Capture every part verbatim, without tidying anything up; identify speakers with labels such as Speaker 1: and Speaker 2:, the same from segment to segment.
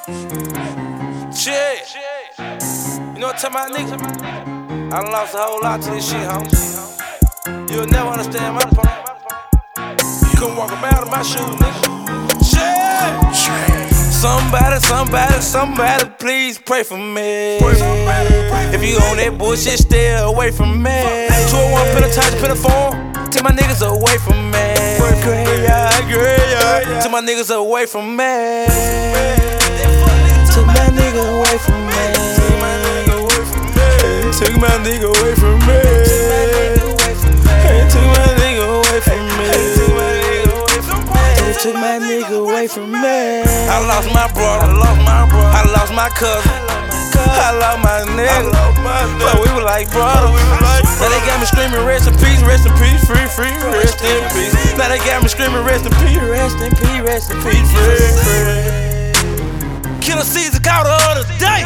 Speaker 1: Shit. You know what I'm talking about, nigga? I done lost a whole lot to this shit, homie. You'll never understand my point. You couldn't walk about in my shoes, nigga. Shit. Somebody, somebody, somebody, please pray for me. If you on that bullshit, stay away from me. two oh one penitentiary, penitentiary. Take my niggas away from me. Graveyard, graveyard. Take my niggas away from me. Took my nigga away from me. Took my nigga away from me. Took my nigga away from me. Took my nigga away from me. I lost my brother, I lost my cousin, I lost my nigga. But we were like brothers. Now they got me screaming rest in peace, rest in peace, free, free, rest in peace. Now they got me screaming rest in peace, rest in peace, rest in peace, free, free. Killer Caesar called the other day.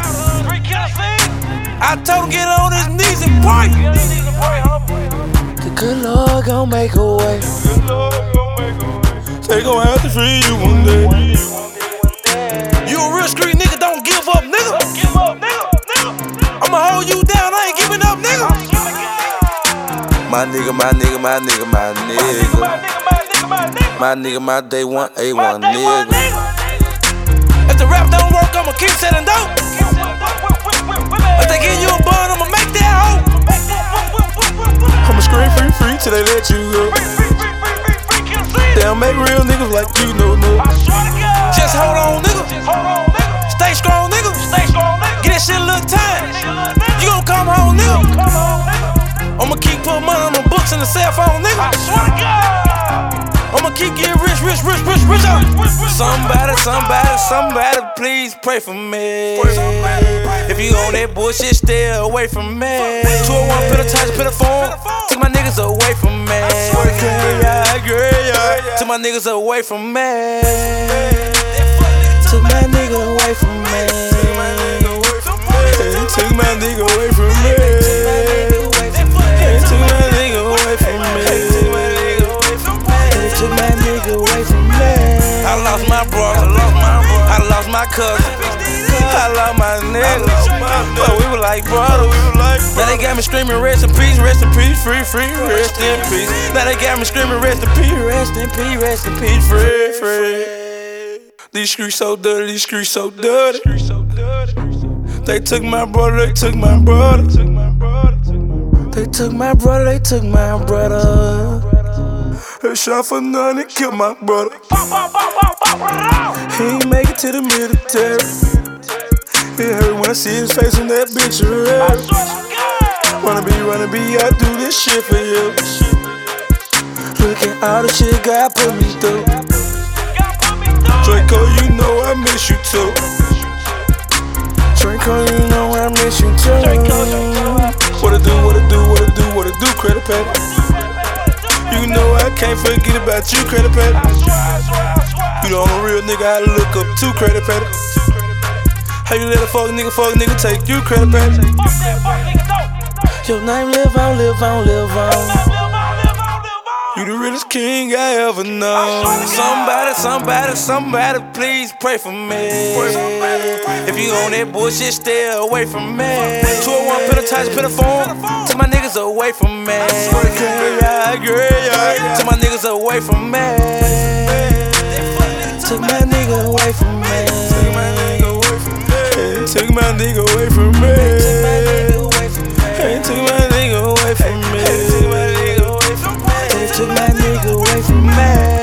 Speaker 1: I told him get on his knees and pray. The good Lord gon' make a way. They gon' have to free you one day. You a real street nigga, don't give up, nigga. I'ma hold you down, I ain't giving up, nigga. My nigga, my nigga, my nigga, my nigga. My nigga, my day one, A one nigga. If the rap don't work, I'ma keep selling dope. If they give you a bun, I'ma make that hoe. I'ma scream free, free till they let you go. They don't make real niggas like you, no, no. Just hold on, nigga. Stay strong, nigga. Get that shit a little time. You gon' come home, nigga. I'ma keep putting money on the books and the cell phone, nigga. I'ma keep getting rich, rich, rich, rich, rich. Somebody, somebody, somebody, please pray for me. If you on that bullshit, stay away from me. two oh one penitentiary, penitentiary. Take my niggas away from me. Graveyard, graveyard. Take my niggas away from me. Took my nigga away from me. Took my nigga away from me. Took my nigga away from me. Took my nigga away from me. I lost my brother, I lost my cousin, I lost my nigga. But we were like brothers. Now they got me screaming rest in peace, rest in peace, free, free, rest in peace. Now they got me screaming rest in peace, rest in peace, rest in peace, free, free. These streets so dirty, these streets so dirty. They took my brother, they took my brother. They took my brother, they took my brother. They shot for none, they killed my brother. He ain't make it to the military. It hurt when I see his face in that bitch. Wanna be, wanna be, I do this shit for you. Look at all the shit God put me through. Draco, you know I miss you too. Draco, you know I miss you too. What to do, what to do, what to do, what to do, credit paper. You know I can't forget about you, credit paper. You the only real nigga I look up to, credit paper. How you let a fuck nigga, fuck nigga take you, credit paper? Your name live on, live on, live on. You the realest king I ever known. Somebody, somebody, somebody, please pray for me. If you on that bullshit, stay away from me. two oh one penitentiary, penitentiary. Take my niggas away from me. Graveyard, graveyard. Take my niggas away from me. Took my nigga away from me. Took my nigga away from me. Took my nigga away from me. Took my nigga away from me.